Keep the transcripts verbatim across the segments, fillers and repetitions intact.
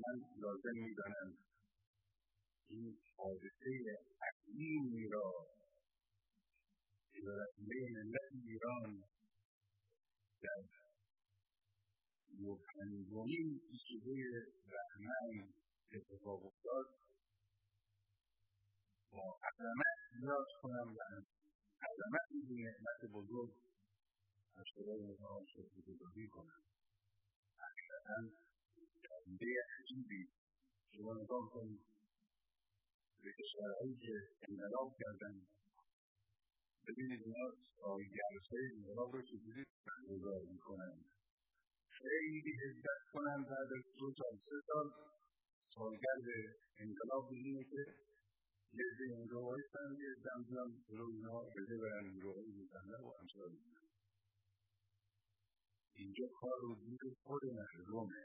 من لازم می‌دانم این حادثه عظیمی را که در ملت ایران در سی و پنجمین عیدی بهمن اتفاق افتاد با عظمت یاد کنم و از عظمت این نعمت بزرگ از خدای متعال شکرگزاری کنم. حقیقتاً جنبه عجیبی است. شما نگاه کنید به کشورهایی که انقلاب کردن، ببینید اینا سالگردهای انقلاب رو چجوری برگزار میکنن. خیلی عزت کنن بعد از دو سال سه سال سالگرد انقلاب اینه که یه عده اینجا وایسن، یه عده هم بیان جلو اینها بده برن نیروهای مصلح و امثال اینها. اینجا کار رو دید خود مردمه.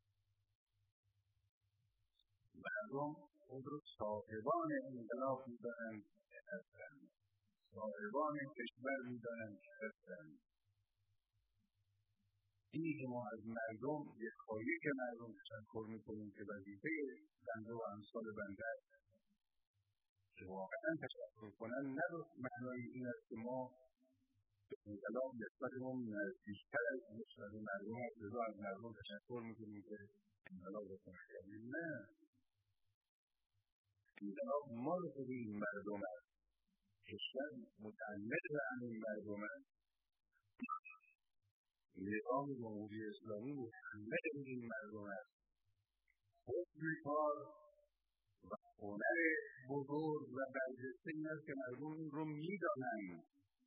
مردم خود رو صاحبان انقلاب میدانند که هستند، صاحبان کشور میدانند که هستند. اینی که ما از مردم یک خواهی که مردم تشکر میکنیم که وظیفه بنده و امثال بنده است که واقعا تشکر کنن، نه معنای این است که ما به انقلاب نسبتمون نزدیکتر از نسبت مردم است، لذا از مردم تشکر میکنیم که انقلاب رو کردیم. نه، انقلاب مال خود این مردم است، کشور متعلق به همین مردم است، نظام جمهوری اسلامی متعلق به این مردم است. حسن کار و هنر بزرگ و برجسته این است که مردم این رو میدانند،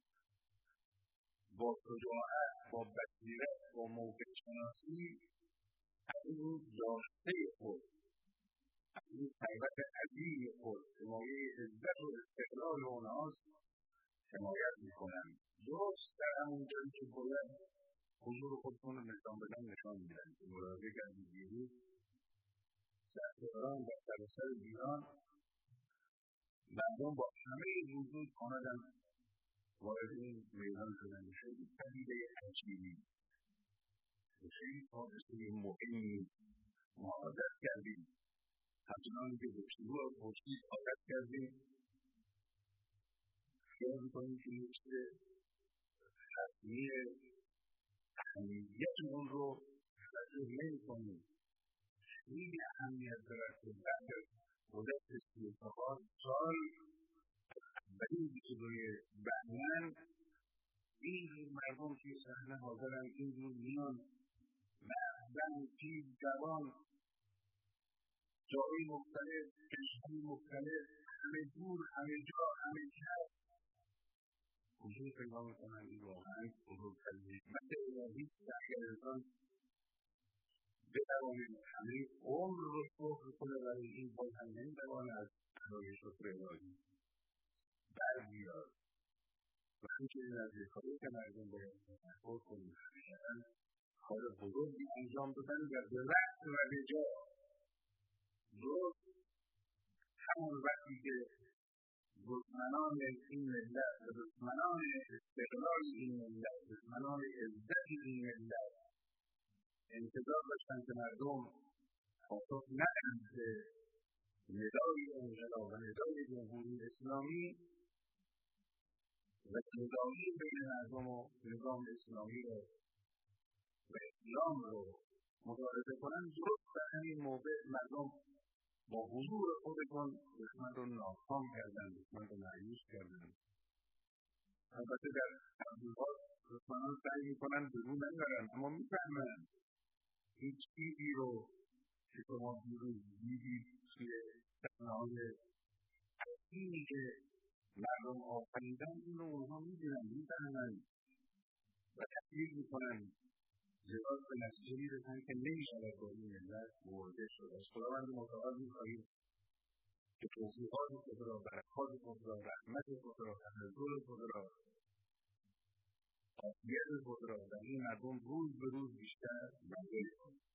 با شجاعت، با بصیرت، با موقع شناسی از این داشته خود، از این ثروت عظیم خود که مایه عزت و استقلال اونهاست حمایت میکنند. درست در همون جایی که باید حضور خودتون رو نشان بدن نشان میدن. مراجعه کردید دیروز سرکاران و سراسر ایران مردم با همه وجود آمدن وارد این میدان شدن. خیلی پدیده عجیبی است، خیلی حادثه مهمی است. ما عادت کردیم، همچنان که به شروع خورشید عادت کردیم، خیال میکنیم که این چیز حتمی اهمیت اون رو توجه نمی‌کنیم. خیلی اهمیت دارد که بعد از مدت سی و چهار سال اولین بیست‌ودوی بهمن اینجور مردم توی صحنه حاضرن، اینجور میان، زن، پیر، جوان، جاهای مختلف، کشورهای مختلف، همه جور، همه جا، همه کس حضور پیدا میکنن. این واقعا بزرگترین حکمت الهی است که اگر انسان بتواند همه عمر رو شکر کنه برای این، باز هم نمیتواند از برای شکر الهی بر بیاد. و همچنین از یکایی که مردم باید تشکر کنیم، حقیقتا کار بزرگی انجام دادن و به وقت و به جا. درست همون وقتی که دشمنان این ملت و دشمنان استقلال این ملت، دشمنان عزت این ملت انتظار داشتن که مردم پاسخ ندهند به ندای انقلاب و ندای جمهوری اسلامی و جدایی بین مردم و نظام اسلامی رو و اسلام رو مبارزه کنند، درست در همین موقع مردم با حضور خودشون دشمن رو ناکام کردن، دشمن رو مایوس کردن. البته در تبلیغات دشمنان سعی میکنن برون نبرن، اما میفهمن این چیزی رو که شما دیروز دیدید توی صحنه‌های عظیمی که مردم آفریدن، این رو اونها میدونن، میفهمن و تحلیل میکنن، لذا به نتیجه میرسن که نمیشود با این ملت مواجه شد. از خداوند متعال میخواهیم که توفیقات خود را، برکات خود را، رحمت خود را، تنزل خود را، عافیت خود را در این مردم روز به روز بیشتر منزل کند.